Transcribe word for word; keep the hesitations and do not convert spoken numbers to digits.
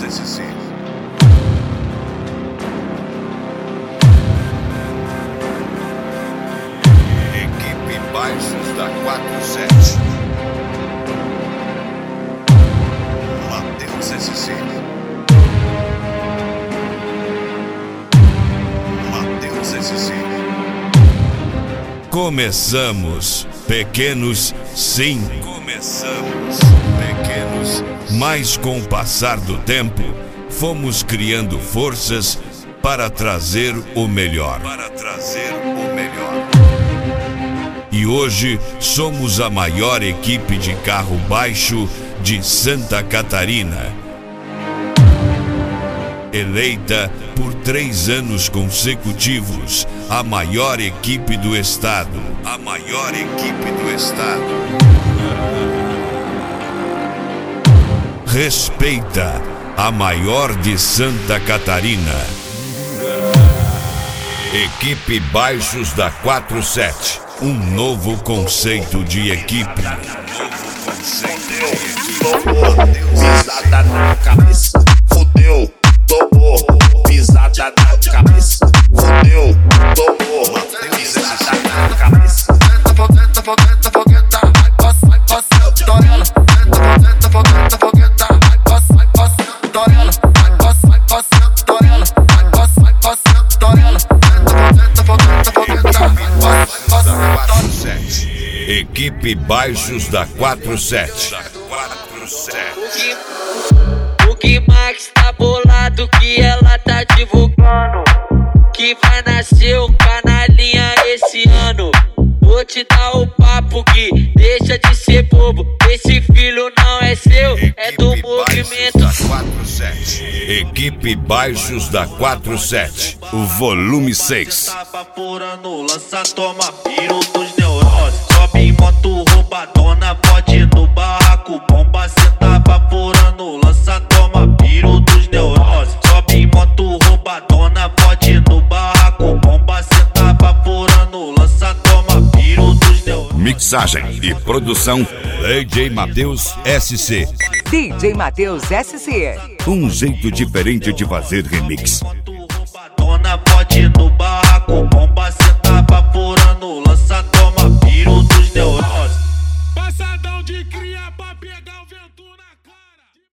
S C. Equipe Baixos da quatro sete. Matheus S C. Matheus S C. Começamos pequenos, sim. Começamos pequenos, Mas com o passar do tempo, fomos criando forças para trazer o melhor. para trazer o melhor. E hoje somos a maior equipe de carro baixo de Santa Catarina. Eleita por três anos consecutivos a maior equipe do estado. A maior equipe do estado. Respeita a maior de Santa Catarina. Equipe Baixos da quatro sete. Um novo conceito de equipe. Novo conceito de equipe. Pisada na cabeça, fudeu, tomou. Pisada na cabeça, fudeu, tomou. Pisada na cabeça. Fogueta, fogueta, fogueta, vai passa, vai passa, torela. Fogueta, fogueta, fogueta, vai passa, vai passa, torela. Vai passa, vai passa, torela. Vai passa, vai passa, torela. Fogueta, fogueta, fogueta, vai passa, vai passa, torela. Equipe Baixos da quatro sete. quatro sete. O que Max tá bolado que ela tá divulgando que vai nascer o canalinha esse ano. Vou te dar o papo que deixa de ser bobo. Esse filho não é seu, é do Equipe movimento. Baixos da quatro sete. Equipe Baixos da quatro sete. O volume seis. Tapa furando, lança, toma piro dos neuroses. Sobe em moto roubadona, pode no barraco bomba. Cê tapa furando, lança, toma piro dos neuroses. Sobe em moto roubadona, pode no barraco bomba. Cê tapa furando, lança, toma piro dos neuroses. Mixagem e produção D J Matheus S C. D J Matheus S C. Um jeito diferente de fazer remix. Moto roubadona, pode no barraco bomba. Cê tapa furando.